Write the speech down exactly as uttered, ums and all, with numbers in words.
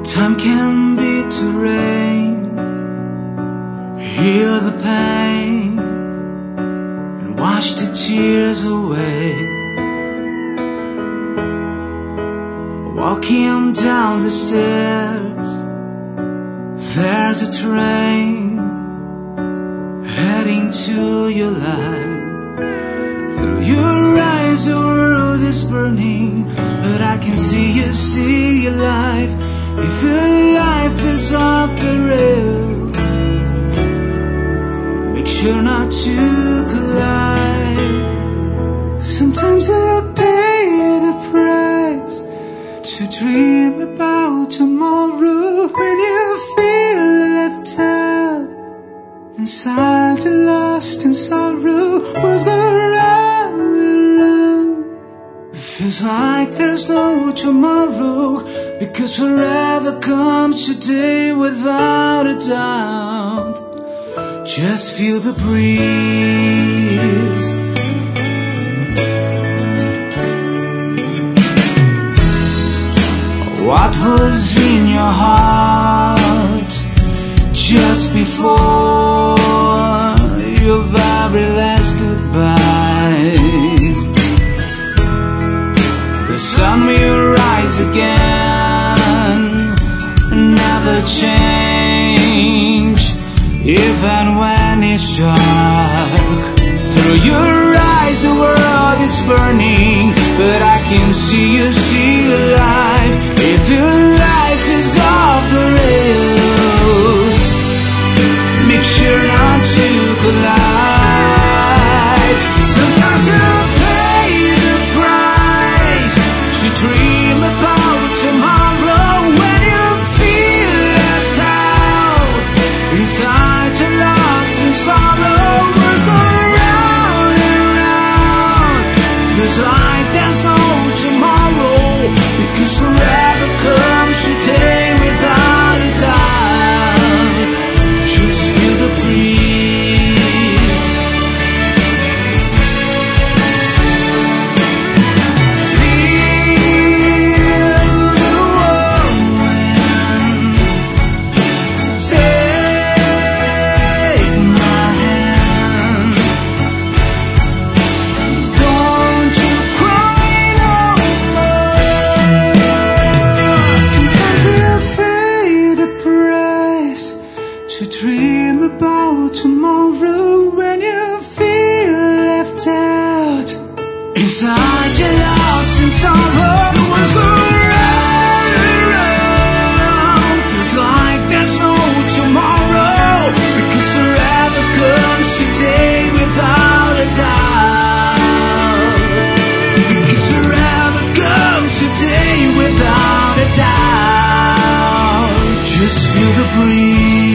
Time can be to rain, heal the pain, and wash the tears away. Walking down the stairs, there's a train heading to your life. Through your eyes the world is burning, but I can see you, see your life. If your life is off the rails, make sure not to collide. Sometimes I pay the price to dream about tomorrow. When you feel left out, inside you're lost in sorrow. What's going on around? It feels like there's no tomorrow, because forever comes today without a doubt. Just feel the breeze. What was in your heart just before your very last goodbye? The sun will rise again, never change, even when it's dark. Through your eyes the world is burning, but I can see you, see your life. If your life is off the rails, make sure not to collide. Sometimes you pay the price to dream about tomorrow. When you feel left out, inside you're lost in sorrow. Words go round and round, feels like there's no tomorrow, because forever comes today without a doubt. Just feel the breeze. Feel the warm wind. Take my hand. Don't you cry no more. Sometimes we'll pay the price to dream about tomorrow. When you feel left out, inside you're lost in sorrow. The world's going round and round, feels like there's no tomorrow, because forever comes today without a doubt. Because forever comes today without a doubt. Just feel the breeze.